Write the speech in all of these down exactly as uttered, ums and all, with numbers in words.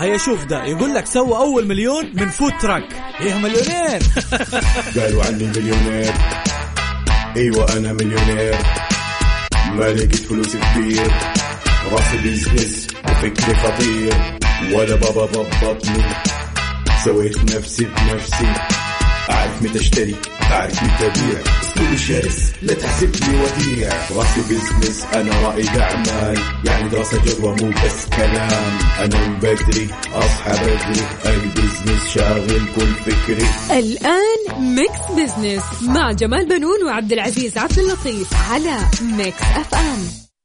هيا شوف ده يقول لك سوى أول مليون من فود تراك. إيه مليونير؟ قالوا عني مليونير. أيوة أنا مليونير، ما لقيت فلوس كتير، راسي بيزنس وفكري خطير، ولا بابا ضبطني، سويت نفسي بنفسي، أعرف متى اشتري أعرف متى أبيع، أسلوبي شرس لا تحسبني وديع، راسي بيزنس أنا رائد أعمال، يعني دراسة جدوى مو بس كلام، أنا من بدري أصحى بدري، البيزنس شاغل كل فكري. الآن ميكس بيزنس مع جمال بنون وعبد العزيز عبد اللطيف على ميكس أف أم.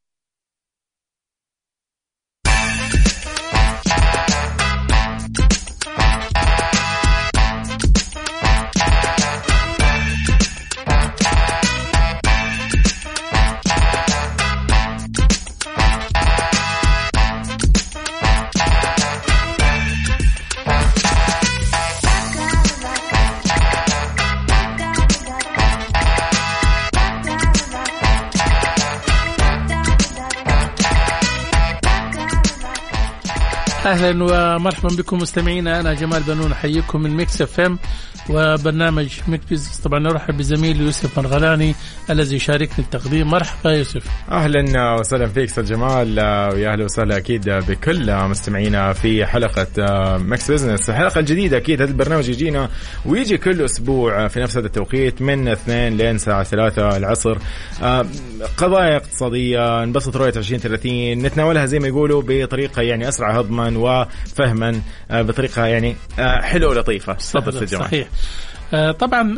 أهلا ومرحبا بكم مستمعينا، أنا جمال بنون أحييكم من ميكس اف ام وبرنامج ميكس بيزنس. طبعا نرحب بزميل يوسف مرغلاني الذي يشاركني التقديم. مرحبا يوسف. أهلا وسهلا فيك أستاذ جمال، ويا أهلا وسهلا أكيد بكل مستمعينا في حلقة ميكس بيزنس. الحلقة الجديدة أكيد هذا البرنامج يجينا ويجي كل أسبوع في نفس هذا التوقيت من اثنين لين ساعة ثلاثة العصر، قضايا اقتصادية نبسط رؤية عشرين ثلاثين نتناولها زي ما يقولوا بطريقة يعني أسرع هضما وفهما، بطريقة يعني حلوة ولطيفة. تفضل سيدي. صحيح. آه طبعا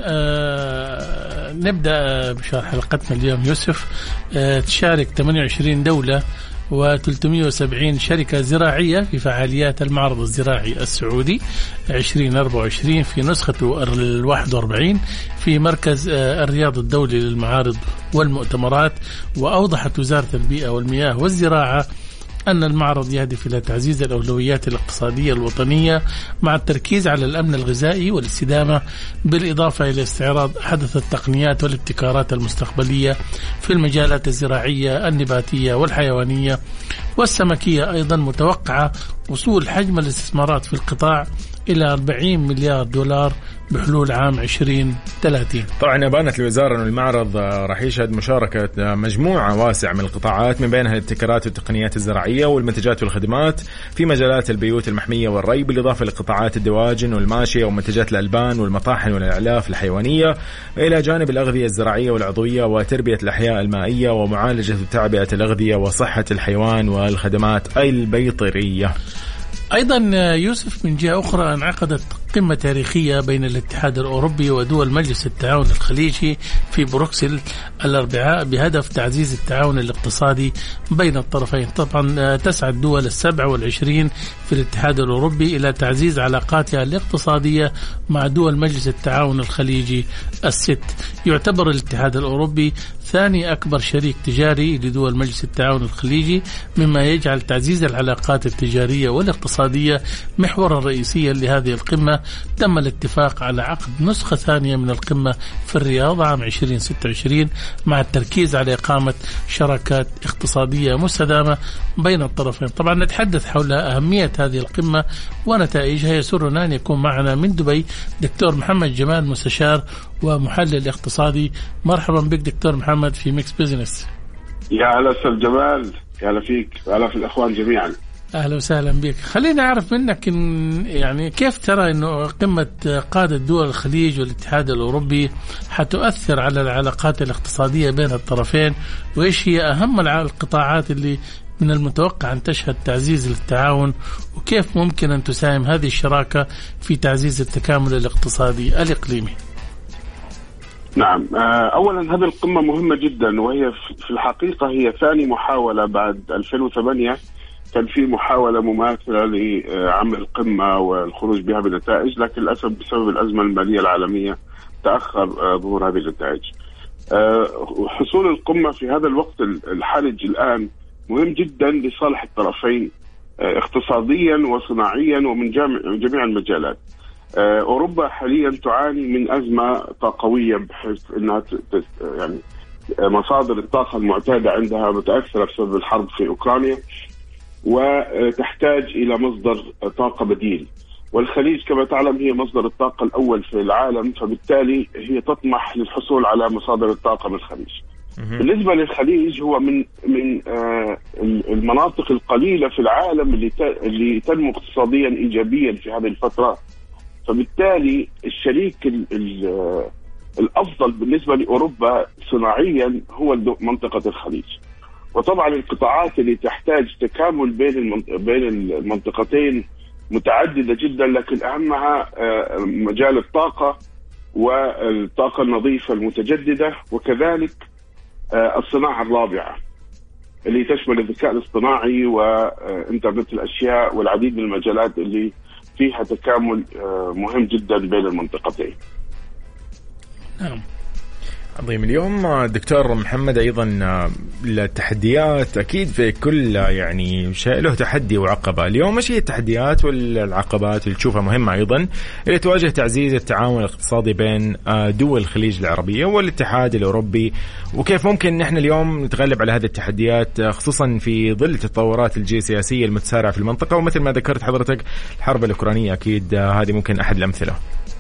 آه نبدأ بشرح حلقتنا اليوم يوسف. آه تشارك ثمانية وعشرين دولة وثلاثمئة وسبعين شركة زراعية في فعاليات المعرض الزراعي السعودي عشرين أربعة وعشرين في نسخته الواحد وأربعين في مركز آه الرياض الدولي للمعارض والمؤتمرات. وأوضحت وزارة البيئة والمياه والزراعة أن المعرض يهدف إلى تعزيز الأولويات الاقتصادية الوطنية مع التركيز على الأمن الغذائي والاستدامة، بالإضافة إلى استعراض أحدث التقنيات والابتكارات المستقبلية في المجالات الزراعية النباتية والحيوانية والسمكية. أيضا متوقعة وصول حجم الاستثمارات في القطاع إلى أربعين مليار دولار بحلول عام عشرين ثلاثين. طبعا بانت الوزارة أن المعرض راح يشهد مشاركة مجموعة واسعة من القطاعات، من بينها الابتكارات والتقنيات الزراعية والمنتجات والخدمات في مجالات البيوت المحمية والري، بالإضافة لقطاعات الدواجن والماشية ومنتجات الألبان والمطاحن والأعلاف الحيوانية، إلى جانب الأغذية الزراعية والعضوية وتربية الأحياء المائية ومعالجة وتعبئة الأغذية وصحة الحيوان والخدمات البيطرية. أيضا يوسف من جهة أخرى انعقدت قمة تاريخية بين الاتحاد الأوروبي ودول مجلس التعاون الخليجي في بروكسل الأربعاء بهدف تعزيز التعاون الاقتصادي بين الطرفين. طبعا تسعى الدول السبع والعشرين في الاتحاد الأوروبي إلى تعزيز علاقاتها الاقتصادية مع دول مجلس التعاون الخليجي الست. يعتبر الاتحاد الأوروبي ثاني أكبر شريك تجاري لدول مجلس التعاون الخليجي، مما يجعل تعزيز العلاقات التجارية والاقتصادية محورا رئيسيا لهذه القمة. تم الاتفاق على عقد نسخة ثانية من القمة في الرياض عام عشرين ستة وعشرين مع التركيز على إقامة شراكات اقتصادية مستدامة بين الطرفين. طبعا نتحدث حول أهمية هذه القمة ونتائجها. يسرنا أن يكون معنا من دبي دكتور محمد جمال، مستشار ومحلل اقتصادي. مرحبا بك دكتور محمد في ميكس بيزنس. يا هلا أستاذ جمال، يا هلا فيك، هلا في الأخوان جميعا. أهلا وسهلا بك. خلينا نعرف منك إن يعني كيف ترى إنه قمة قادة دول الخليج والاتحاد الأوروبي حتؤثر على العلاقات الاقتصادية بين الطرفين، وإيش هي أهم القطاعات اللي من المتوقع أن تشهد تعزيز التعاون، وكيف ممكن أن تساهم هذه الشراكة في تعزيز التكامل الاقتصادي الإقليمي؟ نعم، أولا هذه القمة مهمة جدا، وهي في الحقيقة هي ثاني محاولة بعد ألفين وثمانية. كان في محاولة مماثلة لعمل قمة والخروج بها بنتائج، لكن للأسف بسبب الأزمة المالية العالمية تأخر ظهور هذه النتائج. حصول القمة في هذا الوقت الحرج الآن مهم جدا لصالح الطرفين اقتصاديا وصناعيا ومن جميع المجالات. أوروبا حاليا تعاني من أزمة طاقوية، بحيث أنها يعني مصادر الطاقة المعتادة عندها متأثرة بسبب الحرب في أوكرانيا، وتحتاج إلى مصدر طاقة بديل، والخليج كما تعلم هي مصدر الطاقة الأول في العالم، فبالتالي هي تطمح للحصول على مصادر الطاقة من الخليج. بالنسبة للخليج هو من من المناطق القليلة في العالم اللي اللي تنمو اقتصاديا إيجابيا في هذه الفترة، فبالتالي الشريك الأفضل بالنسبة لأوروبا صناعيا هو منطقة الخليج. وطبعا القطاعات اللي تحتاج تكامل بين بين المنطقتين متعددة جدا، لكن أهمها مجال الطاقة والطاقة النظيفة المتجددة، وكذلك الصناعة الرابعة اللي تشمل الذكاء الاصطناعي وإنترنت الأشياء والعديد من المجالات اللي فيها تكامل مهم جدا بين المنطقتين. نعم. عظيم. اليوم دكتور محمد أيضا التحديات أكيد في كل يعني شيء له تحدي وعقبة. اليوم إيش هي التحديات والعقبات اللي تشوفها مهمة أيضا اللي تواجه تعزيز التعاون الاقتصادي بين دول الخليج العربية والاتحاد الأوروبي، وكيف ممكن نحن اليوم نتغلب على هذه التحديات خصوصا في ظل التطورات الجيوسياسية المتسارعة في المنطقة، ومثل ما ذكرت حضرتك الحرب الأوكرانية أكيد هذه ممكن أحد الأمثلة.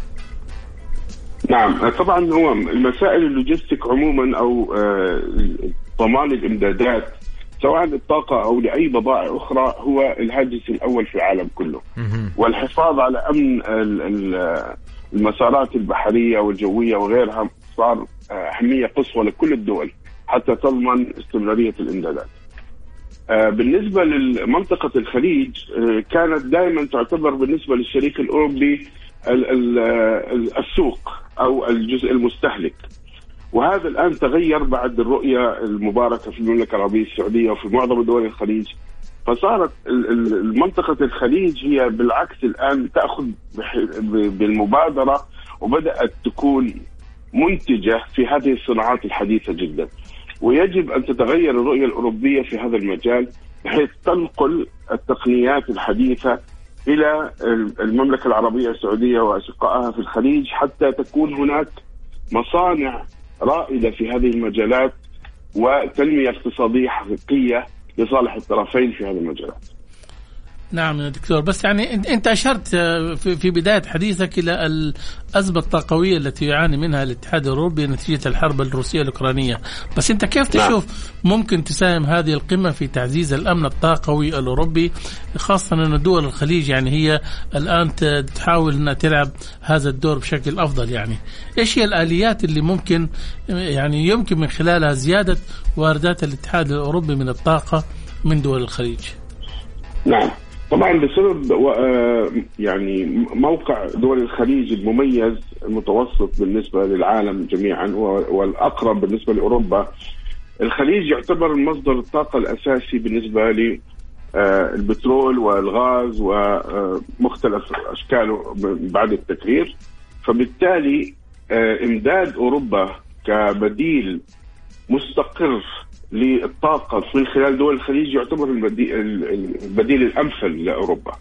نعم طبعا هو المسائل اللوجستيك عموما او ضمان الامدادات سواء الطاقة او لاي بضائع اخرى هو الهاجس الاول في العالم كله، والحفاظ على امن المسارات البحرية والجوية وغيرها صار اهمية قصوى لكل الدول حتى تضمن استمرارية الامدادات. بالنسبة لمنطقة الخليج كانت دائما تعتبر بالنسبة للشريك الاوروبي السوق أو الجزء المستهلك، وهذا الآن تغير بعد الرؤية المباركة في المملكة العربية السعودية وفي معظم دول الخليج، فصارت المنطقة الخليج هي بالعكس الآن تأخذ بالمبادرة وبدأت تكون منتجة في هذه الصناعات الحديثة جدا، ويجب أن تتغير الرؤية الأوروبية في هذا المجال بحيث تنقل التقنيات الحديثة إلى المملكة العربية السعودية وأشقائها في الخليج حتى تكون هناك مصانع رائدة في هذه المجالات وتنمية اقتصادية حقيقية لصالح الطرفين في هذه المجالات. نعم يا دكتور، بس يعني أنت أشرت في بداية حديثك إلى الأزمة الطاقوية التي يعاني منها الاتحاد الأوروبي نتيجة الحرب الروسية الأوكرانية، بس أنت كيف تشوف ممكن تساهم هذه القمة في تعزيز الأمن الطاقوي الأوروبي، خاصة أن دول الخليج يعني هي الآن تحاول أن تلعب هذا الدور بشكل أفضل؟ يعني إيش هي الآليات اللي ممكن يعني يمكن من خلالها زيادة واردات الاتحاد الأوروبي من الطاقة من دول الخليج؟ نعم طبعا بسبب يعني موقع دول الخليج المميز المتوسط بالنسبة للعالم جميعا والأقرب بالنسبة لأوروبا، الخليج يعتبر مصدر الطاقة الأساسي بالنسبة للبترول والغاز ومختلف أشكاله بعد التكرير، فبالتالي إمداد أوروبا كبديل مستقر للطاقة من خلال دول الخليج يعتبر البديل الأمثل لأوروبا،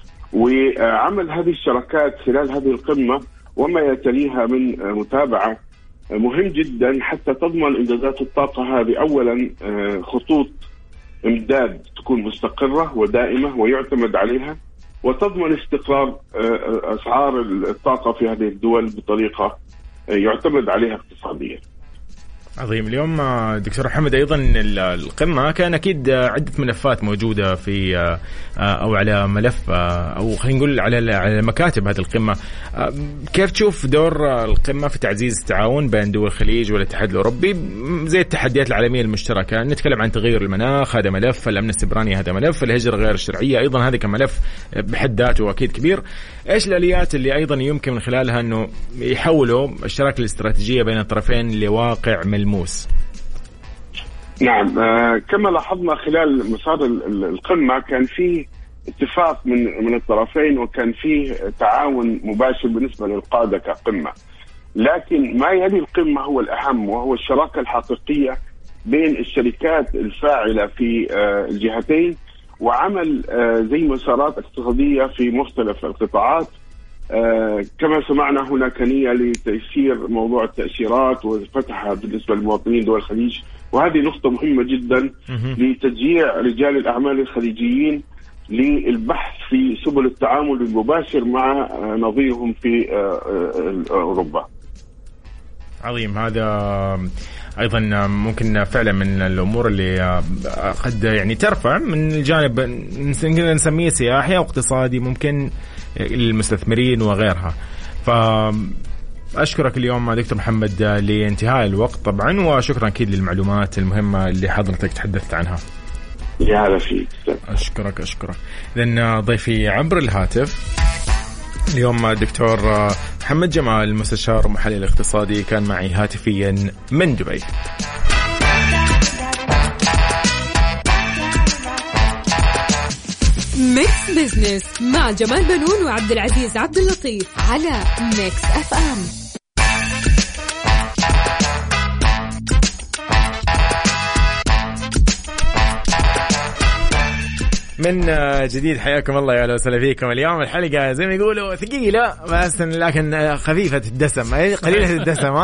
وعمل هذه الشراكات خلال هذه القمة وما يتليها من متابعة مهم جدا حتى تضمن إمدادات الطاقة هذه أولا خطوط إمداد تكون مستقرة ودائمة ويعتمد عليها، وتضمن استقرار أسعار الطاقة في هذه الدول بطريقة يعتمد عليها اقتصاديا. عظيم. اليوم دكتور محمد أيضا القمة كان أكيد عدة ملفات موجودة في أو على ملف أو خلينا نقول على على مكاتب هذه القمة، كيف تشوف دور القمة في تعزيز التعاون بين دول الخليج والاتحاد الأوروبي زي التحديات العالمية المشتركة؟ نتكلم عن تغير المناخ هذا ملف، الأمن السيبراني هذا ملف، الهجرة غير الشرعية أيضا هذا كملف بحد ذاته أكيد كبير. إيش الآليات اللي أيضا يمكن من خلالها إنه يحولوا الشراكة الاستراتيجية بين الطرفين لواقع ملموس؟ نعم آه كما لاحظنا خلال مسار القمة كان فيه اتفاق من من الطرفين وكان فيه تعاون مباشر بالنسبة للقادة كقمة، لكن ما يلي القمة هو الأهم وهو الشراكة الحقيقية بين الشركات الفاعلة في آه الجهتين وعمل آه زي مسارات اقتصادية في مختلف القطاعات. آه كما سمعنا هناك نية لتيسير موضوع التأشيرات وفتحها بالنسبة للمواطنين دول الخليج وهذه نقطة مهمة جدا لتشجيع رجال الأعمال الخليجيين للبحث في سبل التعامل المباشر مع نظيرهم في أوروبا. عظيم. هذا أيضا ممكن فعلا من الأمور اللي قد يعني ترفع من الجانب نسميه سياحي أو اقتصادي ممكن للمستثمرين وغيرها. فأشكرك اليوم دكتور محمد لانتهاء الوقت طبعا، وشكرا أكيد للمعلومات المهمة اللي حضرتك تحدثت عنها. يا هلا فيك. أشكرك أشكرك. لأن ضيفي عبر الهاتف اليوم الدكتور محمد جمال، مستشار ومحلل اقتصادي، كان معي هاتفيا من دبي. ميكس بزنس مع جمال بنون وعبد العزيز عبد اللطيف على ميكس اف ام. من جديد حياكم الله، يا اهلا وسهلا فيكم. اليوم الحلقه زي ما يقولوا ثقيله بس لكن خفيفه الدسم، اي قليله الدسم.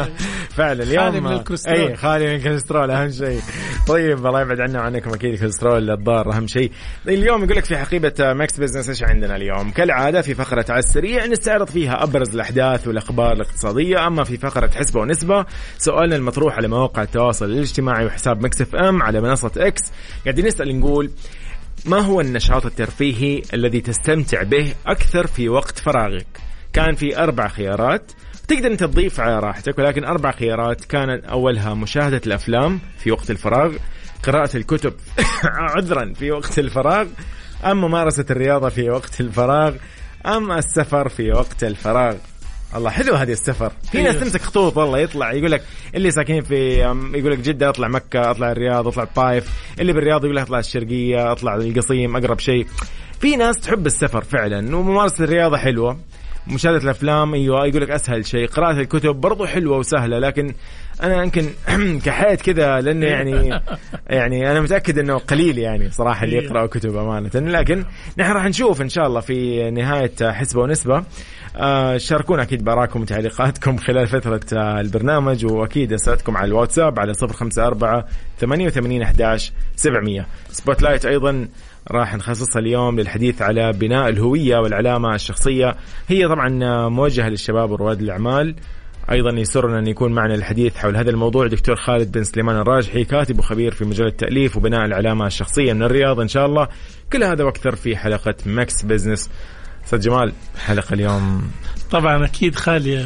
فعلا اليوم خالي من الكوليسترول. اي خالي من الكوليسترول اهم شيء. طيب الله يبعد عنا وعنكم اكيد الكوليسترول الضار اهم شيء. اليوم يقول لك في حقيبه ماكس بزنس ايش عندنا اليوم؟ كالعاده في فقره على السريع نستعرض فيها ابرز الاحداث والاخبار الاقتصاديه. اما في فقره حسبه ونسبه سؤالنا المطروح على مواقع التواصل الاجتماعي وحساب ميكس اف ام على منصه اكس، قاعدين نسال نقول ما هو النشاط الترفيهي الذي تستمتع به أكثر في وقت فراغك؟ كان في أربع خيارات، تقدر أنت تضيف على راحتك، ولكن أربع خيارات. كان أولها مشاهدة الأفلام في وقت الفراغ، قراءة الكتب عذرا في وقت الفراغ، أم ممارسة الرياضة في وقت الفراغ، أم السفر في وقت الفراغ. الله حلو هذه السفر. في ناس تمسك خطوط والله يطلع يقول لك اللي ساكنين في يقول لك جدة اطلع مكة، اطلع الرياض، اطلع الطائف، اللي بالرياض يقول لك اطلع الشرقية، اطلع القصيم اقرب شيء. في ناس تحب السفر فعلا، وممارسة الرياضة حلوة، مشاهدة الافلام ايوه يقول لك اسهل شيء، قراءة الكتب برضو حلوة وسهلة، لكن انا يمكن كحيت كذا لانه يعني يعني انا متاكد انه قليل يعني صراحه اللي يقرأ كتب امانه. لكن نحن راح نشوف ان شاء الله في نهايه حسبه ونسبه. آه شاركونا اكيد براكم وتعليقاتكم خلال فتره آه البرنامج، واكيد اسئلتكم على الواتساب على صفر خمسة أربعة ثمانية وثمانين أحد عشر سبعمية. سبوت لايت ايضا راح نخصصها اليوم للحديث على بناء الهويه والعلامه الشخصيه، هي طبعا موجهه للشباب ورواد الاعمال. أيضا يسرنا أن يكون معنا الحديث حول هذا الموضوع دكتور خالد بن سليمان الراجحي، كاتب وخبير في مجال التأليف وبناء العلامة الشخصية من الرياض إن شاء الله. كل هذا وأكثر في حلقة ماكس بزنس. أستاذ جمال، حلقة اليوم طبعا أكيد خالية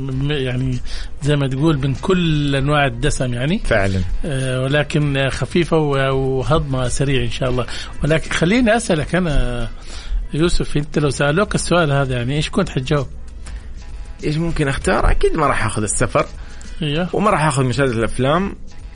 يعني زي ما تقول من كل أنواع الدسم يعني فعلا، آه ولكن خفيفة وهضمة سريع إن شاء الله. ولكن خليني أسألك أنا يوسف، أنت لو سألوك السؤال هذا يعني إيش كنت حتجاوب؟ إيش ممكن أختار؟ أكيد ما راح أخذ السفر إيه. وما راح أخذ مشاهدة الأفلام.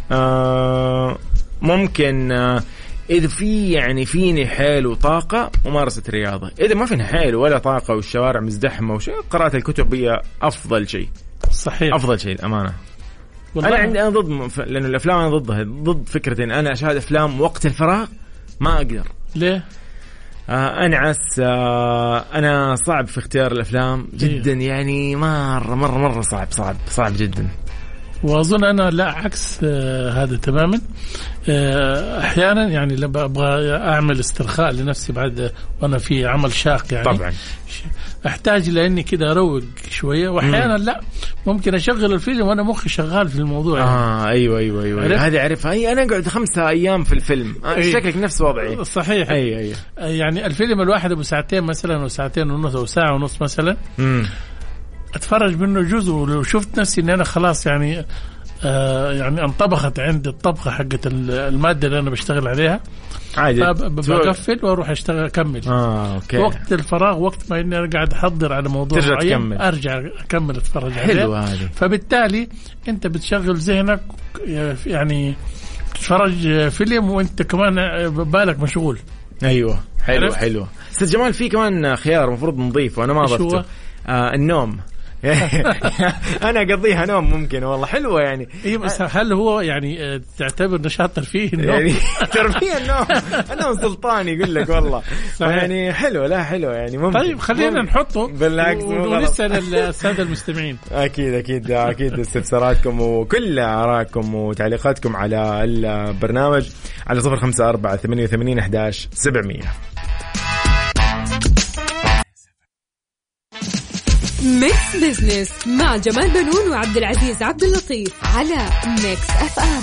آه ممكن آه إذا في يعني فيني حيل وطاقة ممارسة الرياضة، إذا ما فيني حيل ولا طاقة والشوارع مزدحمة وشيء، قراءة الكتب هي أفضل شيء. صحيح، أفضل شيء الأمانة. أنا عندي أنا ضد، لأنه الأفلام أنا ضدها، ضد فكرة إن أنا أشاهد أفلام وقت الفراغ ما أقدر. ليه؟ آه أنعس، آه أنا صعب في اختيار الأفلام جدا يعني مرة مرة مرة صعب صعب صعب جدا. وأظن أنا لا عكس آه هذا تماما. آه أحيانا يعني لما أبغى أعمل استرخاء لنفسي بعد وأنا في عمل شاق يعني طبعا أحتاج لأني كده أروق شوية، وأحيانا لا ممكن أشغل الفيلم وأنا مخي شغال في الموضوع يعني. آه أيوة أيوة أيوة هذه أعرفها. أي أنا أقعد خمسة أيام في الفيلم. آه أيه. شكلك نفس وضعي. صحيح. أي أي يعني الفيلم الواحد أبو ساعتين مثلا وساعتين ونص أو ساعة ونص مثلا، مم. أتفرج منه جزء، ولو شفت نفسي إن أنا خلاص يعني آه يعني انطبخت عندي الطبخة حقة المادة اللي أنا بشتغل عليها عادي بقفل واروح اشتغل اكمل. اه اوكي. وقت الفراغ وقت ما اني قاعد احضر على موضوع معين ارجع اكمل اتفرج عليه. حلو هذا. فبالتالي انت بتشغل ذهنك يعني تتفرج فيلم وانت كمان بالك مشغول. ايوه حلو حلو. استاذ جمال في كمان خيار المفروض نضيفه وانا ما ضفته. آه النوم. أنا أقضيها نوم ممكن والله حلوة يعني. إيه بس هل هو يعني تعتبر نشاط ترفيه النوم؟ يعني ترفيه النوم أنا سلطان يقول لك والله يعني حلوة لا حلوة يعني ممكن. طيب خلينا ممكن. نحطه بالعكس ونسأل السادة المستمعين. أكيد أكيد أكيد استفساراتكم وكل آراءكم وتعليقاتكم على البرنامج على صفر خمسة أربعة ثمانية وثمانين أحد عشر سبعمية. ميكس بزنس مع جمال بنون وعبد العزيز عبد اللطيف على ميكس اف ام.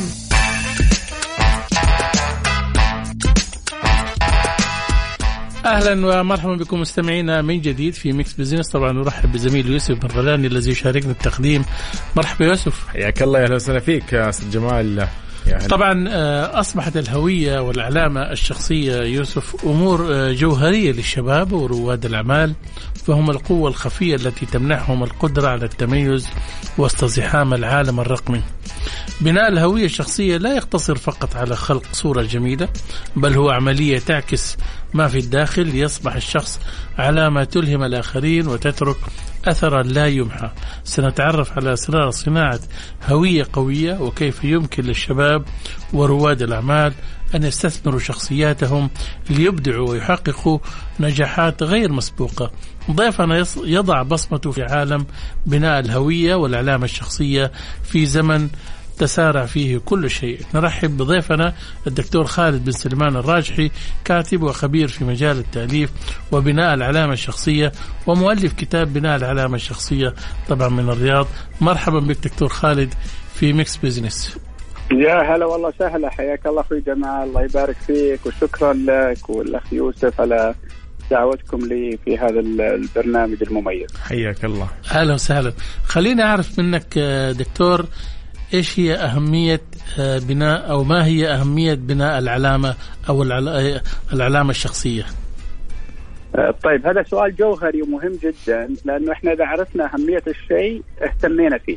اهلا ومرحبا بكم مستمعينا من جديد في ميكس بزنس. طبعا نرحب بزميل يوسف بن غلاني الذي يشاركنا التقديم. مرحبا يوسف. حياك الله. يا اهلا وسهلا فيك يا استاذ جمال. طبعا أصبحت الهوية والعلامة الشخصية يوسف أمور جوهرية للشباب ورواد الأعمال، فهم القوة الخفية التي تمنحهم القدرة على التميز وسط زحام العالم الرقمي. بناء الهوية الشخصية لا يقتصر فقط على خلق صورة جميلة، بل هو عملية تعكس ما في الداخل ليصبح الشخص علامة تلهم الآخرين وتترك أثرا لا يمحى. سنتعرف على أسرار صناعة هوية قوية وكيف يمكن للشباب ورواد الأعمال أن يستثمروا شخصياتهم ليبدعوا ويحققوا نجاحات غير مسبوقة. ضيفنا يضع بصمته في عالم بناء الهوية والعلامة الشخصية في زمن تسارع فيه كل شيء. نرحب بضيفنا الدكتور خالد بن سلمان الراجحي، كاتب وخبير في مجال التأليف وبناء العلامة الشخصية ومؤلف كتاب بناء العلامة الشخصية طبعا من الرياض. مرحبا بك دكتور خالد في ميكس بيزنس. يا هلا والله سهلا. حياك الله أخوي جمال، الله يبارك فيك وشكرا لك والأخ يوسف على دعوتكم لي في هذا البرنامج المميز. حياك الله. أهلا وسهلا. خلينا أعرف منك دكتور إيش هي أهمية بناء أو ما هي أهمية بناء العلامة أو العلامة الشخصية؟ طيب هذا سؤال جوهري ومهم جدا، لأنه إحنا إذا عرفنا أهمية الشيء اهتمينا فيه.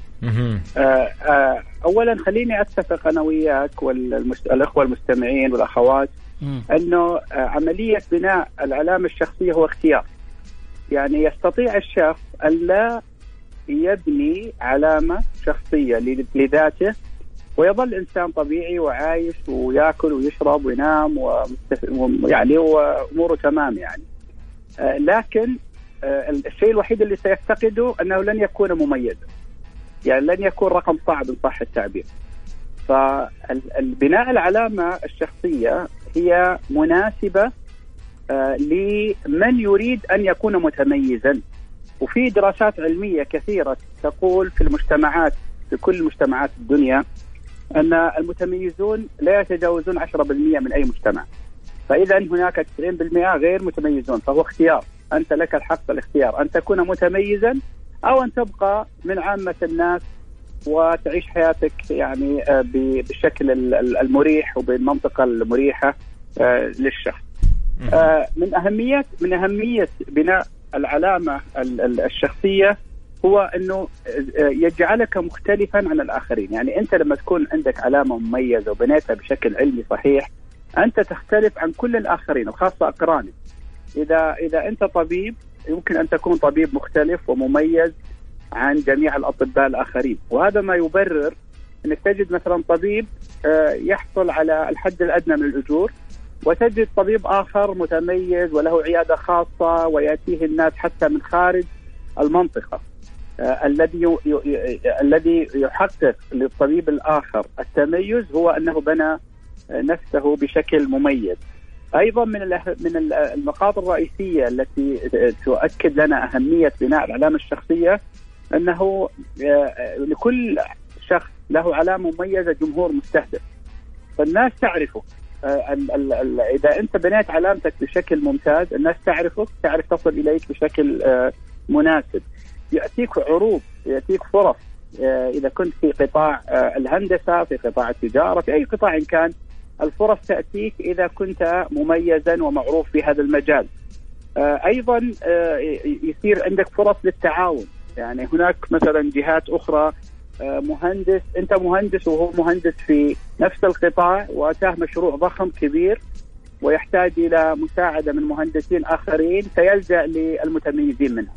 أولا خليني أتفق أنا وياك والأخوة المستمعين والأخوات أنه عملية بناء العلامة الشخصية هو اختيار. يعني يستطيع الشخص أن لا يبني علامة شخصية لذاته ويظل إنسان طبيعي وعايش ويأكل ويشرب وينام ويعني وأموره تمام يعني. آه لكن آه الشيء الوحيد اللي سيفتقده أنه لن يكون مميزا، يعني لن يكون رقم صعب إن صح التعبير. فالبناء العلامة الشخصية هي مناسبة آه لمن يريد أن يكون متميزا. وفي دراسات علمية كثيرة تقول في المجتمعات في كل مجتمعات الدنيا أن المتميزون لا يتجاوزون عشرة بالمئة من أي مجتمع. فإذا هناك تسعين بالمئة غير متميزون، فهو اختيار. أنت لك الحق الاختيار أن تكون متميزا أو أن تبقى من عامة الناس وتعيش حياتك يعني بالشكل المريح وبالمنطقة المريحة للشخص. من أهمية من أهمية بناء العلامة الشخصية هو أنه يجعلك مختلفا عن الآخرين. يعني أنت لما تكون عندك علامة مميزة وبنيتها بشكل علمي صحيح، أنت تختلف عن كل الآخرين وخاصة أقرانك. إذا إذا أنت طبيب يمكن أن تكون طبيب مختلف ومميز عن جميع الأطباء الآخرين، وهذا ما يبرر أنك تجد مثلا طبيب يحصل على الحد الأدنى من الأجور، وتجد طبيب آخر متميز وله عيادة خاصة ويأتيه الناس حتى من خارج المنطقة. آه الذي الذي يحقق للطبيب الآخر التميز هو أنه بنى نفسه بشكل مميز. أيضا من من النقاط الرئيسية التي تؤكد لنا أهمية بناء العلامة الشخصية أنه آه لكل شخص له علامة مميزة جمهور مستهدف، فالناس تعرفه. ال ال ال إذا أنت بنيت علامتك بشكل ممتاز الناس تعرفك، تعرف تصل إليك بشكل آه مناسب. يأتيك عروض، يأتيك فرص آه إذا كنت في قطاع آه الهندسة، في قطاع التجارة، في أي قطاع كان، الفرص تأتيك إذا كنت مميزا ومعروف في هذا المجال. آه أيضا آه يصير عندك فرص للتعاون. يعني هناك مثلا جهات أخرى مهندس، أنت مهندس وهو مهندس في نفس القطاع وأتاه مشروع ضخم كبير ويحتاج إلى مساعدة من مهندسين آخرين، فيلجأ للمتميزين منهم.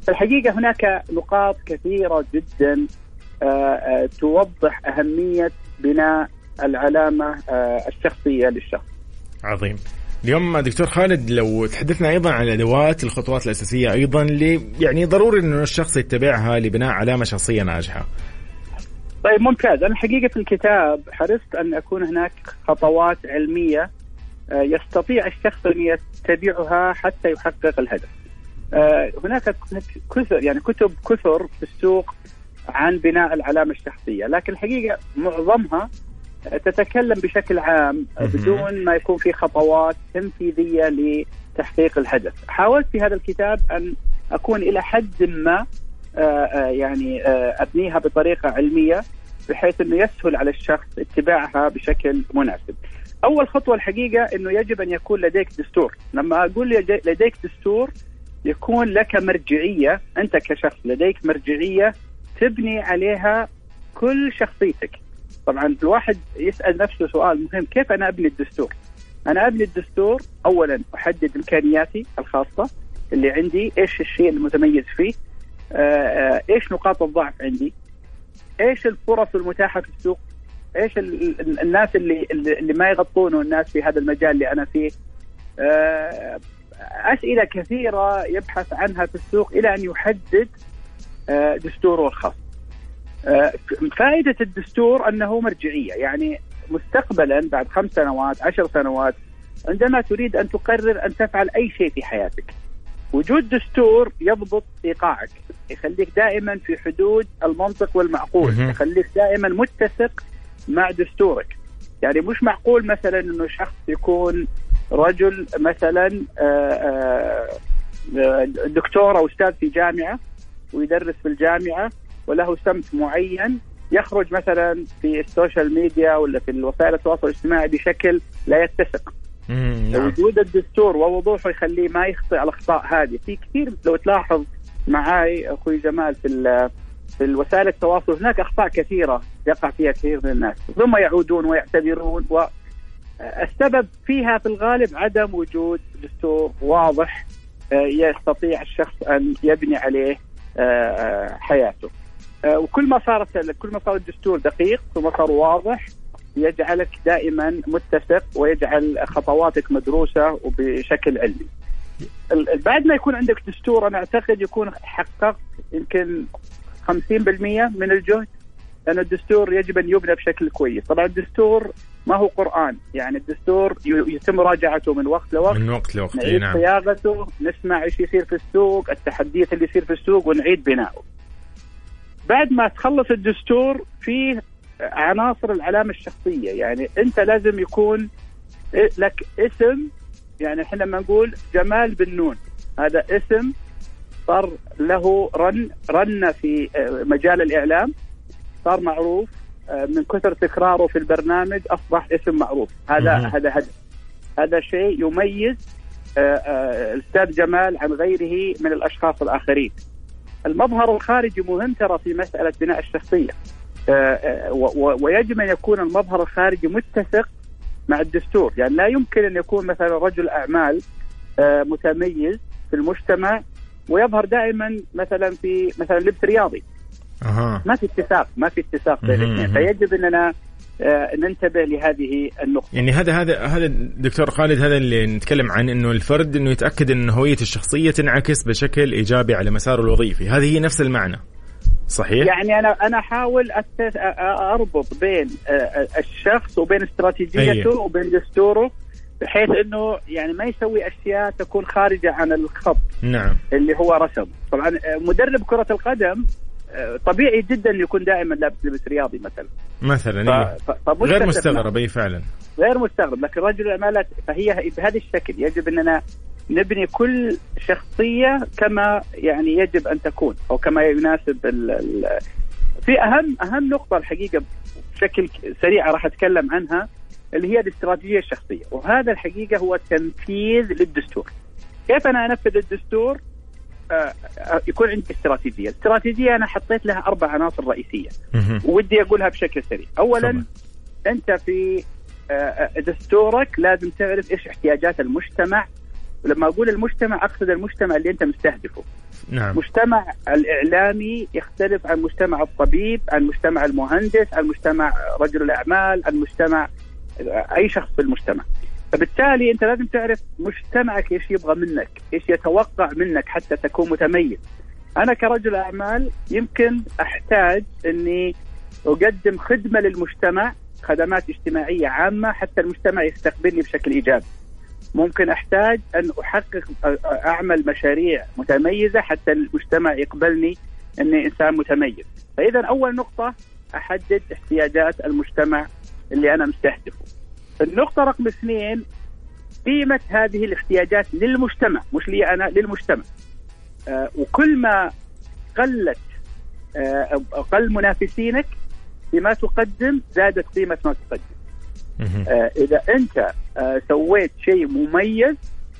الحقيقة هناك نقاط كثيرة جدا توضح أهمية بناء العلامة الشخصية للشخص. عظيم. اليوم دكتور خالد لو تحدثنا أيضا عن الأدوات الخطوات الأساسية أيضا اللي يعني ضروري أنه الشخص يتبعها لبناء علامة شخصية ناجحة. طيب ممتاز. أنا حقيقة في الكتاب حرصت أن أكون هناك خطوات علمية يستطيع الشخص أن يتبعها حتى يحقق الهدف. هناك كثر يعني كتب كثر في السوق عن بناء العلامة الشخصية، لكن الحقيقة معظمها تتكلم بشكل عام بدون ما يكون في خطوات تنفيذية لتحقيق الهدف. حاولت في هذا الكتاب أن أكون إلى حد ما يعني أبنيها بطريقة علمية بحيث أنه يسهل على الشخص اتباعها بشكل مناسب. أول خطوة الحقيقة أنه يجب أن يكون لديك دستور. لما أقول لديك دستور يكون لك مرجعية، أنت كشخص لديك مرجعية تبني عليها كل شخصيتك. طبعا الواحد يسأل نفسه سؤال مهم، كيف أنا أبني الدستور؟ أنا أبني الدستور أولا أحدد إمكانياتي الخاصة اللي عندي، إيش الشيء المتميز فيه، آه إيش نقاط الضعف عندي، إيش الفرص المتاحة في السوق، إيش الناس اللي اللي ما يغطونه الناس في هذا المجال اللي أنا فيه. آه أسئلة كثيرة يبحث عنها في السوق إلى أن يحدد آه دستوره الخاص. آه فائدة الدستور أنه مرجعية، يعني مستقبلا بعد خمس سنوات عشر سنوات عندما تريد أن تقرر أن تفعل أي شيء في حياتك، وجود دستور يضبط إيقاعك، يخليك دائما في حدود المنطق والمعقول، يخليك دائما متسق مع دستورك. يعني مش معقول مثلا أنه شخص يكون رجل مثلا دكتور أو أستاذ في جامعة ويدرس في الجامعة وله سمت معين، يخرج مثلا في السوشيال ميديا ولا في الوسائل التواصل الاجتماعي بشكل لا يتسق. وجود الدستور ووضوحه يخليه ما يخطئ الأخطاء هذه. في كثير لو تلاحظ معاي أخوي جمال في في الوسائل التواصل هناك أخطاء كثيرة يقع فيها كثير من الناس ثم يعودون ويعتذرون، والسبب فيها في الغالب عدم وجود دستور واضح يستطيع الشخص أن يبني عليه حياته. وكل ما صارت كل ما صار الدستور دقيق كل ما صار واضح يجعلك دائما متسق ويجعل خطواتك مدروسة وبشكل علمي. بعد ما يكون عندك دستور أنا أعتقد يكون حققت يمكن خمسين بالمئة من الجهد، لأن الدستور يجب أن يبنى بشكل كويس. طبعا الدستور ما هو قرآن، يعني الدستور يتم مراجعته من وقت لوقت من وقت لوقت نعيد نعم. صياغته، نسمع إيش يصير في السوق، التحديات اللي يصير في السوق ونعيد بناؤه. بعد ما تخلص الدستور فيه عناصر العلامة الشخصية، يعني أنت لازم يكون لك اسم. يعني إحنا لما نقول جمال بن نون هذا اسم صار له رن رن في مجال الإعلام، صار معروف من كثر تكراره في البرنامج أصبح اسم معروف. هذا هذا هذا هذا شيء يميز الأستاذ جمال عن غيره من الأشخاص الآخرين. المظهر الخارجي مهم ترى في مسألة بناء الشخصية، ويجب أن يكون المظهر الخارجي متسق مع الدستور. يعني لا يمكن أن يكون مثلا رجل أعمال متميز في المجتمع ويظهر دائما مثلا في مثلا لبس رياضي. أه. ما في اتساق ما في اتساق بين الاثنين، فيجب أننا ننتبه لهذه النقطة. يعني هذا هذا هذا دكتور خالد هذا اللي نتكلم عن انه الفرد انه يتأكد ان هوية الشخصية تنعكس بشكل ايجابي على مساره الوظيفي، هذه هي نفس المعنى صحيح؟ يعني انا انا احاول اربط بين الشخص وبين استراتيجيته أيه. وبين دستوره، بحيث انه يعني ما يسوي اشياء تكون خارجة عن الخط نعم اللي هو رسم. طبعا مدرب كرة القدم طبيعي جدا يكون دائما لابس لبس رياضي مثلا مثلا ف... ف... غير مستغرب اي فعلا غير مستغرب، لكن رجل الاعمال فهي بهذا الشكل يجب اننا نبني كل شخصيه كما يعني يجب ان تكون او كما يناسب ال... ال... في اهم اهم نقطه الحقيقه بشكل سريع راح اتكلم عنها اللي هي الاستراتيجيه الشخصيه، وهذا الحقيقه هو تنفيذ للدستور. كيف انا انفذ الدستور؟ يكون عندي استراتيجية. استراتيجية أنا حطيت لها أربع عناصر رئيسية ودي أقولها بشكل سريع. أولا طبعا. أنت في دستورك لازم تعرف إيش احتياجات المجتمع ولما أقول المجتمع أقصد المجتمع اللي أنت مستهدفه. نعم. مجتمع الإعلامي يختلف عن مجتمع الطبيب، عن مجتمع المهندس، عن مجتمع رجل الأعمال، عن مجتمع أي شخص في المجتمع. فبالتالي أنت لازم تعرف مجتمعك إيش يبغى منك، إيش يتوقع منك حتى تكون متميز. أنا كرجل أعمال يمكن أحتاج أني أقدم خدمة للمجتمع، خدمات اجتماعية عامة حتى المجتمع يستقبلني بشكل إيجابي. ممكن أحتاج أن أحقق أعمل مشاريع متميزة حتى المجتمع يقبلني أني إنسان متميز. فإذا أول نقطة أحدد احتياجات المجتمع اللي أنا مستهدفه. النقطة رقم اثنين قيمة هذه الاحتياجات للمجتمع، مش لي أنا، للمجتمع. آه وكل ما قلت آه قل منافسينك بما تقدم زادت قيمة ما تقدم. آه إذا أنت آه سويت شيء مميز،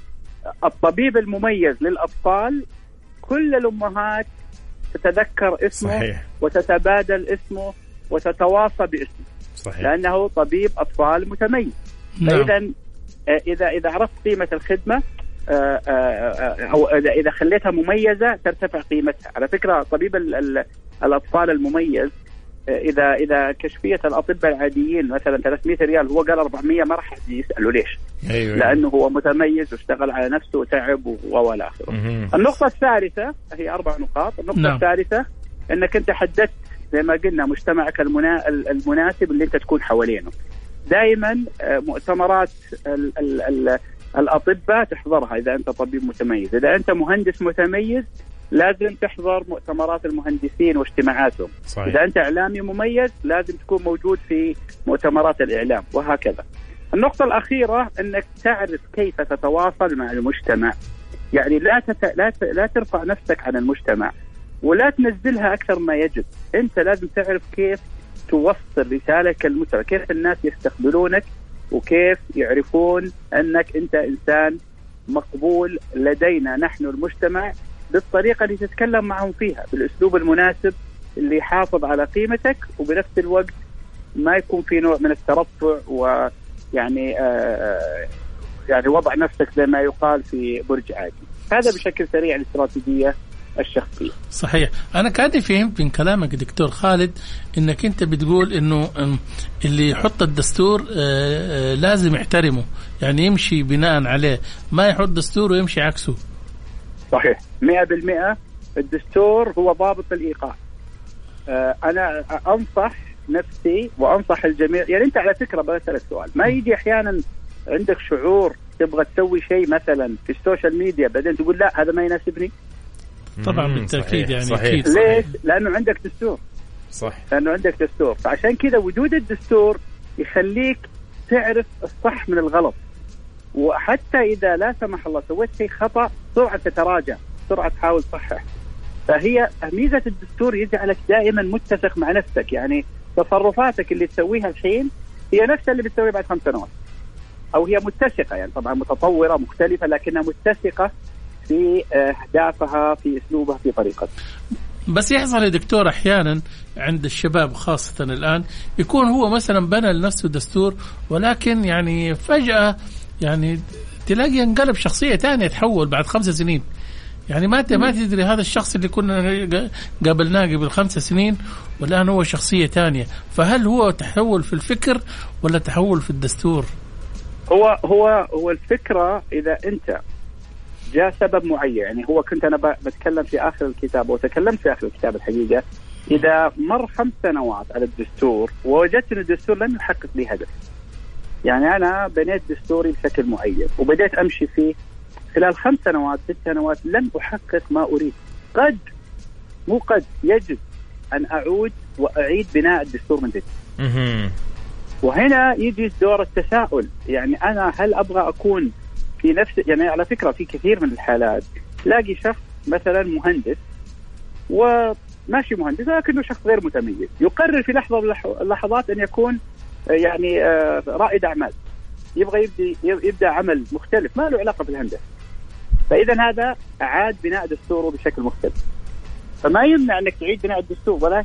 الطبيب المميز للأطفال كل الأمهات تتذكر اسمه. صحيح. وتتبادل اسمه وتتواصى باسمه. صحيح. لأنه طبيب أطفال متميز. نعم. فإذا آه إذا إذا عرفت قيمة الخدمة آه آه أو إذا إذا خليتها مميزة ترتفع قيمتها. على فكرة طبيب الأطفال المميز إذا إذا كشفية الأطباء العاديين مثلا ثلاثمية ريال هو قال أربعمية، ما راح يسألوا ليش. أيوة. لأنه هو متميز واشتغل على نفسه وتعب وإلى آخره. النقطة الثالثة هي أربع نقاط. النقطة no. الثالثة أنك أنت حددت زي ما قلنا مجتمعك المنا... المناسب اللي أنت تكون حوالينه. دائما مؤتمرات ال... ال... ال... الأطباء تحضرها إذا أنت طبيب متميز. إذا أنت مهندس متميز لازم تحضر مؤتمرات المهندسين واجتماعاتهم. صحيح. إذا أنت إعلامي مميز لازم تكون موجود في مؤتمرات الإعلام وهكذا. النقطة الأخيرة أنك تعرف كيف تتواصل مع المجتمع. يعني لا تت... لا, ت... لا ترفع نفسك عن المجتمع ولا تنزلها أكثر ما يجب. أنت لازم تعرف كيف توصل رسالة المجتمع، كيف الناس يستقبلونك وكيف يعرفون أنك أنت إنسان مقبول لدينا نحن المجتمع، بالطريقة اللي تتكلم معهم فيها، بالأسلوب المناسب اللي يحافظ على قيمتك وبنفس الوقت ما يكون في نوع من الترفع ويعني آه يعني وضع نفسك زي ما يقال في برج عادي. هذا بشكل سريع الاستراتيجية الشخصية. صحيح. أنا كأني فهمت من كلامك دكتور خالد إنك أنت بتقول إنه اللي يحط الدستور لازم يحترمه، يعني يمشي بناء عليه، ما يحط دستور ويمشي عكسه. صحيح مئة بالمئة. الدستور هو ضابط الإيقاع. أنا أنصح نفسي وأنصح الجميع. يعني أنت على فكرة بسألك سؤال، ما يجي أحيانا عندك شعور تبغى تسوي شيء مثلا في السوشيال ميديا بعدين تقول لا هذا ما يناسبني؟ طبعا بالتأكيد. يعني صحيح. أكيد. ليش؟ لأنه عندك دستور. صح. لأنه عندك دستور. فعشان كذا وجود الدستور يخليك تعرف الصح من الغلط، وحتى إذا لا سمح الله سويت شيء خطأ سرعة تتراجع، سرعة تحاول تصحح. فهي ميزة الدستور يجعلك دائما متسق مع نفسك. يعني تصرفاتك اللي تسويها الحين هي نفسها اللي بتسويها بعد خمس سنوات، أو هي متسقة، يعني طبعا متطورة مختلفة لكنها متسقة في أهدافها، في أسلوبها، في طريقتها. بس يحصل يا دكتور أحيانا عند الشباب خاصة الآن يكون هو مثلا بنى لنفسه دستور، ولكن يعني فجأة يعني تلاقي انقلب شخصية تانية، تحول بعد خمس سنين. يعني ما ما تدري هذا الشخص اللي كنا قابلناه قبل خمس سنين والآن هو شخصية تانية. فهل هو تحول في الفكر ولا تحول في الدستور؟ هو هو هو الفكرة إذا أنت جاء سبب معين. يعني هو كنت أنا بتكلم في آخر الكتاب وتكلمت في آخر الكتاب الحقيقة، إذا مر خمس سنوات على الدستور ووجدت أن الدستور لم يحقق لي هدف، يعني أنا بنيت دستوري بشكل معين وبدأت أمشي فيه خلال خمس سنوات ست سنوات لم أحقق ما أريد، قد مو قد يجب أن أعود وأعيد بناء الدستور من جديد. وهنا يجي دور التساؤل. يعني أنا هل أبغى أكون في نفس، يعني على فكرة في كثير من الحالات لاقي شخص مثلا مهندس وماشي مهندس لكنه شخص غير متميز، يقرر في لحظة من اللحظات أن يكون يعني رائد أعمال، يبغى يبدأ يبدأ عمل مختلف ما له علاقة بالهندسة. فإذا هذا أعاد بناء دستوره بشكل مختلف. فما يمنع أنك تعيد بناء الدستور، ولكن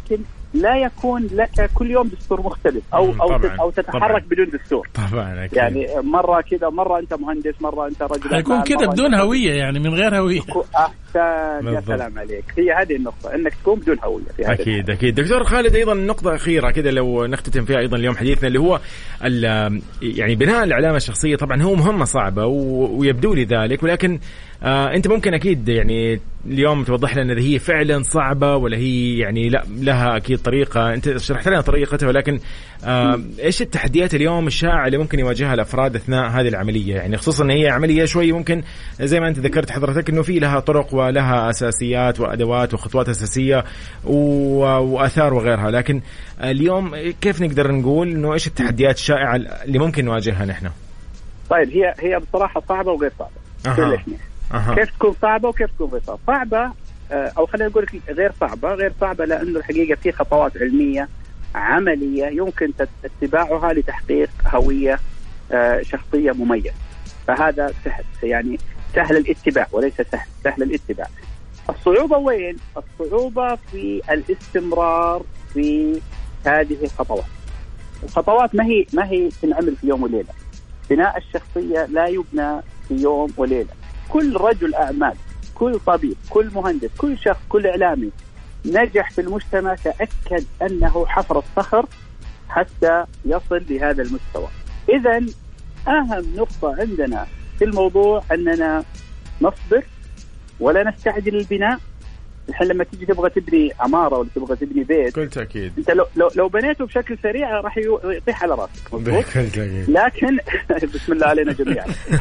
لا يكون لك كل يوم دستور مختلف او او طبعاً. او تتحرك طبعاً. بدون دستور. طبعا أكيد. يعني مره كذا، مره انت مهندس، مره انت رجل يكون كذا بدون هويه، يعني من غير هويه. احسن، يا سلام عليك. هي هذه النقطه، انك تكون بدون هويه في هذا. اكيد اكيد. دكتور خالد، ايضا نقطه اخيره كذا لو نختتم فيها ايضا اليوم حديثنا، اللي هو يعني بناء العلامه الشخصيه. طبعا هو مهمه صعبه ويبدو لي ذلك، ولكن آه انت ممكن اكيد يعني اليوم توضح لنا اذا هي فعلا صعبه ولا هي يعني لا لها اكيد طريقه. انت شرحت لنا طريقتها، ولكن آه ايش التحديات اليوم الشائعه اللي ممكن يواجهها الافراد اثناء هذه العمليه؟ يعني خصوصا ان هي عمليه شوي ممكن زي ما انت ذكرت حضرتك انه في لها طرق ولها اساسيات وادوات وخطوات اساسيه واثار وغيرها، لكن اليوم كيف نقدر نقول انه ايش التحديات الشائعه اللي ممكن نواجهها نحن؟ طيب هي هي بصراحه صعبه وغير صعبه. أه. أه. كيف تكون صعبه وكيف تكون غير صعبه؟ صعبه او خلينا نقول لك غير صعبه. غير صعبه لانه الحقيقه في خطوات علميه عمليه يمكن اتباعها لتحقيق هويه شخصيه مميزه، فهذا سهل، يعني سهل الاتباع وليس سهل سهل الاتباع. الصعوبه وين؟ الصعوبه في الاستمرار في هذه الخطوات. الخطوات ما هي ما هي تنعمل في يوم وليله. بناء الشخصيه لا يبنى في يوم وليله. كل رجل اعمال، كل طبيب، كل مهندس، كل شخص، كل اعلامي نجح في المجتمع تاكد انه حفر الصخر حتى يصل لهذا المستوى. اذا اهم نقطه عندنا في الموضوع اننا نصبر ولا نستعجل البناء. الحين لما تيجي تبغى تبني عماره ولا تبغى تبني بيت، كل تأكيد انت لو لو, لو بنيته بشكل سريع راح يطيح على راسك، مضبوط؟ لكن بسم الله علينا جميعا.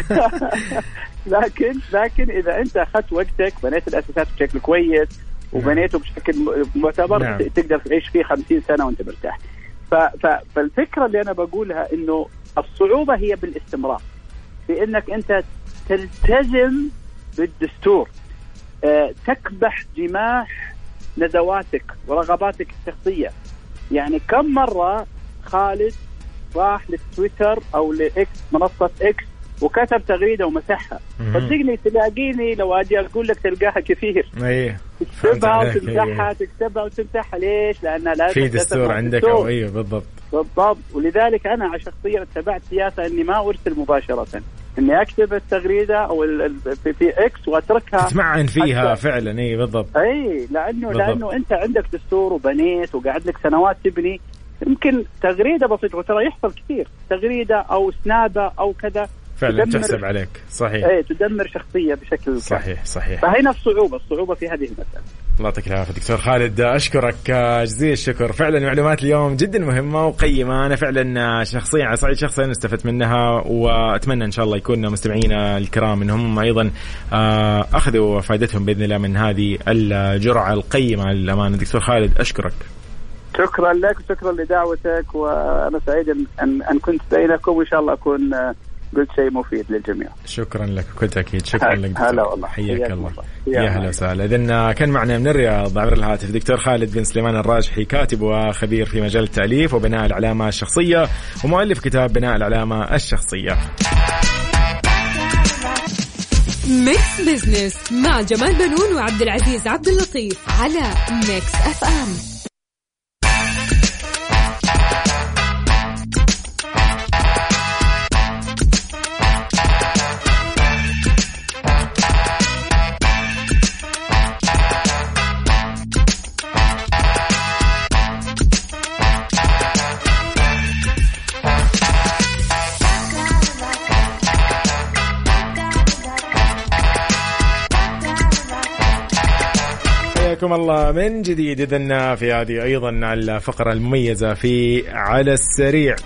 لكن لكن اذا انت اخذت وقتك، بنيت الاساسات بشكل كويس وبنيته بشكل معتبر، نعم. تقدر تعيش فيه خمسين سنه وانت مرتاح. فالفكره اللي انا بقولها انه الصعوبه هي بالاستمرار، في انك انت تلتزم بالدستور، أه تكبح جماح نزواتك ورغباتك الشخصيه. يعني كم مره خالد راح للتويتر او لاكس، منصه اكس، وكتب تغريده ومسحها، صدقني تلاقيني لو اجي اقول لك تلقاها كثير. ايه تكتبها وتمسحها، تكتبها وتمسحها. ليش؟ لانها لا في دستور عندك او ايه بالضبط بالضبط. ولذلك انا شخصيا اتبعت سياسه اني ما ارسل مباشره، اني اكتب التغريده او في, في اكس واتركها تتمعن فيها أكثر. فعلا اي بالضبط. اي لانه بالضبط. لانه انت عندك دستور وبنيت وقعد لك سنوات تبني، يمكن تغريده بسيطه، وترى يحصل كثير، تغريده او سنابه او كذا فعلا تحسب عليك. صحيح. ايه تدمر شخصيه بشكل صحيح كامل. صحيح. فهنا الصعوبه الصعوبه في هذه المساله. الله يعطيك العافيه دكتور خالد، اشكرك جزيل الشكر. فعلا معلومات اليوم جدا مهمه وقيمه، انا فعلا شخصيا على صعيد شخصيا استفدت منها، واتمنى ان شاء الله يكون مستمعينا الكرام انهم ايضا اخذوا فائدتهم باذن الله من هذه الجرعه القيمه للامانه. دكتور خالد اشكرك. شكرا لك وشكرا لدعوتك، وانا سعيد ان ان كنت بينكم، وان شاء الله اكون قلت شيء مفيد للجميع. شكرا لك بكل تأكيد. شكرا لك. هلا والله، حياك الله. يا هلا وسهلا. إذن كان معنا من الرياض عبر الهاتف دكتور خالد بن سليمان الراجحي، كاتب وخبير في مجال التأليف وبناء العلامة الشخصية، ومؤلف كتاب بناء العلامة الشخصية. ميكس بزنس مع جمال بنون وعبد العزيز عبد اللطيف على ميكس اف ام. حياكم الله من جديد. إذن في هذه أيضا الفقرة المميزة في على السريع.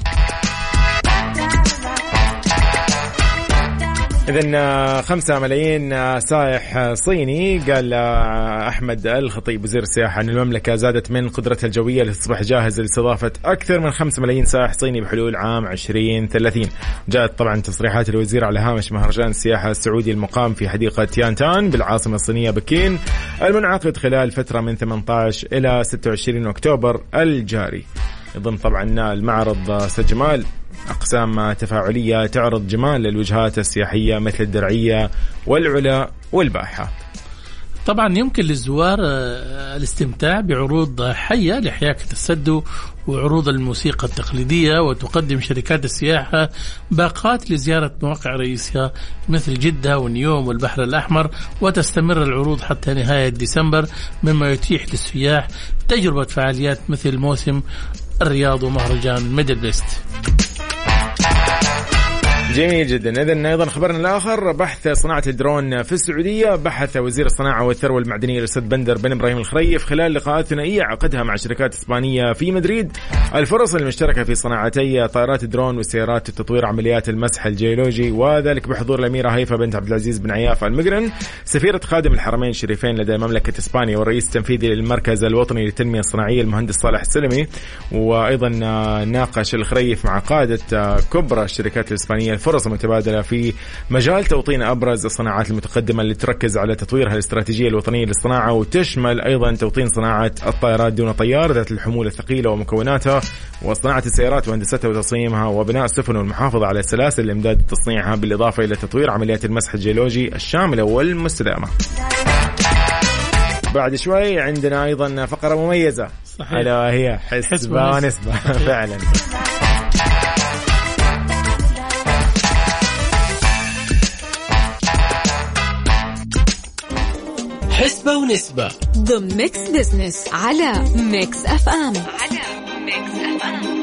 إذن خمسة ملايين سائح صيني. قال أحمد الخطيب وزير السياحة أن المملكة زادت من قدرتها الجوية لتصبح جاهزة لاستضافة أكثر من خمسة ملايين سائح صيني بحلول عام عشرين ثلاثين. جاءت طبعا تصريحات الوزير على هامش مهرجان السياحة السعودي المقام في حديقة تيانتان بالعاصمة الصينية بكين، المنعقد خلال فترة من ثمانية عشر إلى ستة وعشرين أكتوبر الجاري. يضم طبعا المعرض سجمال أقسام تفاعلية تعرض جمال الوجهات السياحية مثل الدرعية والعلا والباحة. طبعا يمكن للزوار الاستمتاع بعروض حية لحياكة السد وعروض الموسيقى التقليدية، وتقدم شركات السياحة باقات لزيارة مواقع رئيسية مثل جدة والنيوم والبحر الأحمر، وتستمر العروض حتى نهاية ديسمبر، مما يتيح للسياح تجربة فعاليات مثل موسم الرياض ومهرجان ميدل بيست. جميل جدا. إذن أيضا خبرنا الآخر، بحث صناعة الدرون في السعودية. بحث وزير الصناعة والثروة المعدنية الأستاذ بندر بن إبراهيم الخريف خلال لقاءات ثنائية عقدها مع شركات إسبانية في مدريد الفرص المشتركة في صناعتي طائرات الدرون والسيارات وتطوير عمليات المسح الجيولوجي، وذلك بحضور الأميرة هيفا بنت عبد العزيز بن عياف المقرن سفيرة خادم الحرمين الشريفين لدى مملكة إسبانيا، والرئيس التنفيذي للمركز الوطني للتنمية الصناعية المهندس صالح السلمي. وأيضا ناقش الخريف مع قادة كبرى الشركات الإسبانية الفرص المتبادلة في مجال توطين أبرز الصناعات المتقدمة اللي تركز على تطويرها الاستراتيجية الوطنية للصناعة، وتشمل أيضا توطين صناعة الطائرات دون طيار ذات الحمولة الثقيلة ومكوناتها، وصناعة السيارات وهندستها وتصميمها، وبناء السفن والمحافظة على سلاسل الإمداد تصنيعها، بالإضافة إلى تطوير عمليات المسح الجيولوجي الشاملة والمستدامة. بعد شوي عندنا أيضا فقرة مميزة، ألا هي حسبة ونسبة. فعلا حسبة ونسبة ضمن ميكس بزنس على ميكس اف ام. على ميكس اف ام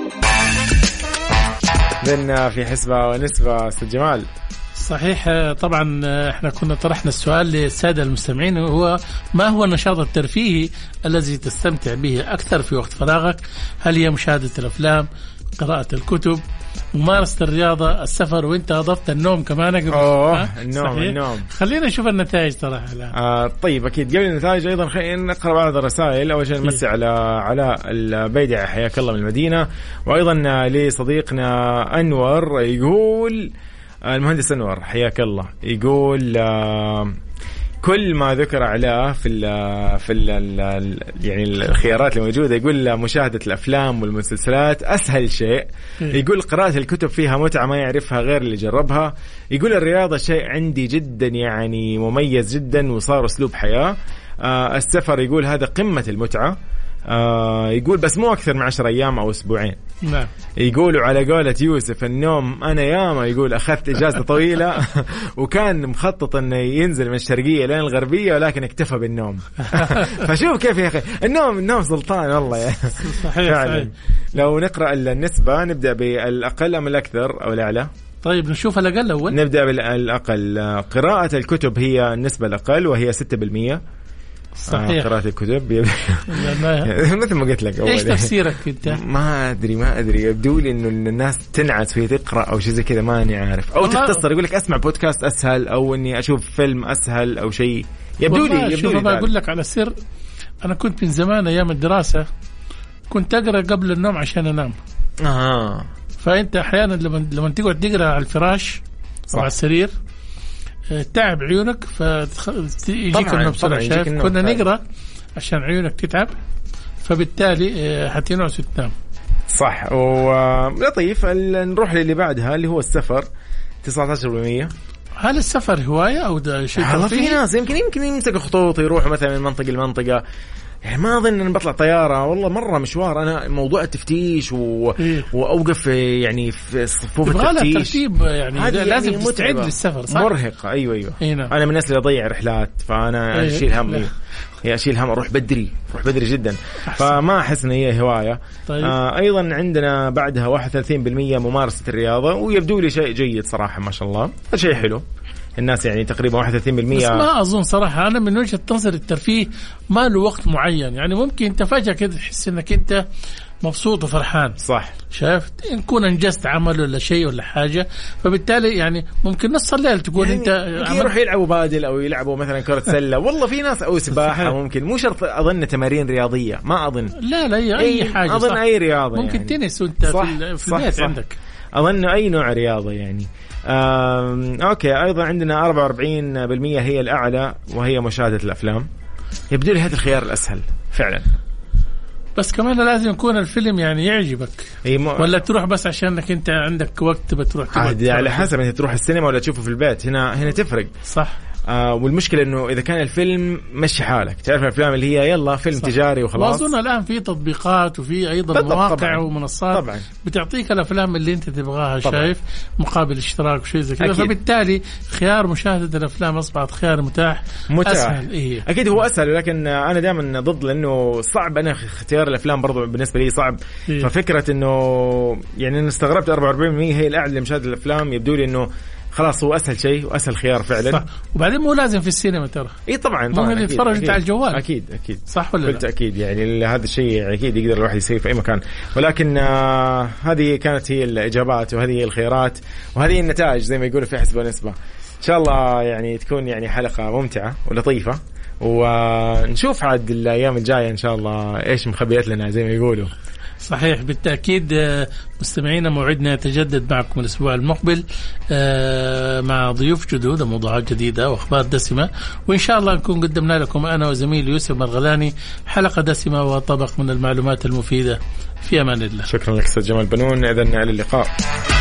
بنا في حسبة ونسبة. أستاذ جمال، صحيح. طبعا احنا كنا طرحنا السؤال للسادة المستمعين، وهو ما هو النشاط الترفيهي الذي تستمتع به أكثر في وقت فراغك؟ هل هي مشاهدة الأفلام، قراءة الكتب، ممارسة الرياضة، السفر، وانت أضفت النوم كمان قبل؟ أوه النوم. صحيح. النوم. خلينا نشوف النتائج صراحة. آه طيب أكيد. قبل النتائج أيضا خلينا نقرأ بعض الرسائل. أول شيء نمسي على علاء البيدع حياك الله من المدينة، وأيضا لصديقنا أنور يقول، المهندس أنور حياك الله، يقول آه كل ما ذكر عليه في ال في ال يعني الخيارات الموجودة، يقول مشاهدة الأفلام والمسلسلات أسهل شيء، يقول قراءة الكتب فيها متعة ما يعرفها غير اللي جربها، يقول الرياضة شيء عندي جدا يعني مميز جدا وصار أسلوب حياة، آه السفر يقول هذا قمة المتعة، آه يقول بس مو أكثر من عشر أيام أو أسبوعين. نعم. يقولوا على قولة يوسف النوم أنا ياما، يقول أخذت إجازة طويلة وكان مخطط أنه ينزل من الشرقية لين الغربية ولكن اكتفى بالنوم. فشوف كيف يا أخي النوم النوم سلطان والله يا. صحيح. فعلا. لو نقرأ النسبة نبدأ بالأقل أم الأكثر أو الأعلى؟ طيب نشوف الأقل أول. نبدأ بالأقل. قراءة الكتب هي النسبة الأقل وهي ستة بالمية. صحيح. قراءة الكتب مثل ما قلت لك أول. إيش تفسيرك أنت؟ ما أدري ما أدري يبدو لي إنه الناس تنعس وهي تقرأ أو شيء زي كذا، ماني عارف، أو تختصر يقول لك أسمع بودكاست أسهل، أو إني أشوف فيلم أسهل أو شيء. يبدو لي يبدو لي ما أقول لك على سر، أنا كنت من زمان أيام الدراسة كنت أقرأ قبل النوم عشان أنام. آه. فأنت أحيانا لما لما تقعد تقرأ على الفراش أو على السرير تعب عيونك فيجيك النوم بسرعة. شايف كنا نقرأ عشان عيونك تتعب، فبالتالي حتنعس وتنام. صح. ولطيف. نروح للي بعدها اللي هو السفر تسعة عشر بالمية. هل السفر هواية أو ده شيء ترفيهي؟ في ناس يمكن يمكن يمسك خطوط يروحوا مثلا من منطقة لمنطقة، يعني ما أظن أن بطلع طيارة والله مرة مشوار. أنا موضوع التفتيش و... إيه؟ وأوقف يعني في صفوف التفتيش ترتيب يعني لازم يعني تستعد للسفر. صح؟ مرهقة. أيوة أيوة. إيه. أنا من الناس اللي أضيع رحلات، فأنا إيه؟ أشيل هم. إيه؟ أشيل هم أروح بدري أروح بدري جدا، فما أحس إن هي هواية. طيب. آه أيضا عندنا بعدها واحد وثلاثين بالمية ممارسة الرياضة، ويبدو لي شيء جيد صراحة ما شاء الله، هذا شيء حلو. الناس يعني تقريبا واحد وثلاثين بالمية. بس ما أظن صراحة أنا من وجهة نظر الترفيه ما له وقت معين، يعني ممكن أنت فجأة كده تحس إنك أنت مبسوط وفرحان. صح. شايف نكون انجزت عمل ولا شيء ولا حاجة، فبالتالي يعني ممكن نص الليل تقول يعني أنت يروح يلعبوا بادل أو يلعبوا مثلا كرة سلة. والله في ناس أو سباحة ممكن، مو شرط أظن تمارين رياضية، ما أظن. لا لا أي, أي حاجة. أظن صح. أي رياضة ممكن يعني. تنس وأنت صح. في, في صح. البيت صح. عندك. أظن أي نوع رياضة يعني. أوكي. أيضا عندنا أربعة وأربعين بالمية هي الأعلى وهي مشاهدة الأفلام. يبدو لي هذا الخيار الأسهل فعلا. بس كمان لازم يكون الفيلم يعني يعجبك، م... ولا تروح بس عشانك انت عندك وقت بتروح عادي على حسب انت تروح السينما ولا تشوفه في البيت. هنا هنا تفرق. صح. آه والمشكله انه اذا كان الفيلم مشي حالك، تعرف الافلام اللي هي يلا فيلم صح. تجاري وخلاص. واظن الان في تطبيقات وفي ايضا مواقع طبعاً. ومنصات طبعاً. بتعطيك الافلام اللي انت تبغاها طبعاً. شايف مقابل اشتراك وشيء زي كذا، فبالتالي خيار مشاهده الافلام اصبحت خيار متاح, متاح. اسهل. إيه. اكيد هو اسهل، ولكن انا دائما ضد لانه صعب انا اختيار الافلام برضو بالنسبه لي صعب. إيه. ففكره انه يعني انا استغربت أربعة وأربعين بالمئة هي الاعلى لمشاهده الافلام، يبدو لي انه خلاص هو اسهل شيء واسهل خيار فعلا. صح. وبعدين مو لازم في السينما ترى. اي طبعا طبعا ممكن يتفرج على الجوال. اكيد اكيد صح ولا لا؟ بالتاكيد يعني هذا الشيء اكيد يقدر الواحد يسويه في اي مكان. ولكن آه هذه كانت هي الاجابات وهذه هي الخيارات وهذه النتائج زي ما يقولوا في حسبة ونسبة. ان شاء الله يعني تكون يعني حلقة ممتعة ولطيفة، ونشوف عاد الايام الجاية ان شاء الله ايش مخبيات لنا زي ما يقولوا. صحيح بالتأكيد. مستمعينا موعدنا يتجدد معكم الأسبوع المقبل مع ضيوف جدد وموضوعات جديدة وأخبار دسمة، وإن شاء الله نكون قدمنا لكم أنا وزميل يوسف مرغلاني حلقة دسمة وطبق من المعلومات المفيدة. في أمان الله. شكرا لك أستاذ جمال بنون، إذن إلى اللقاء.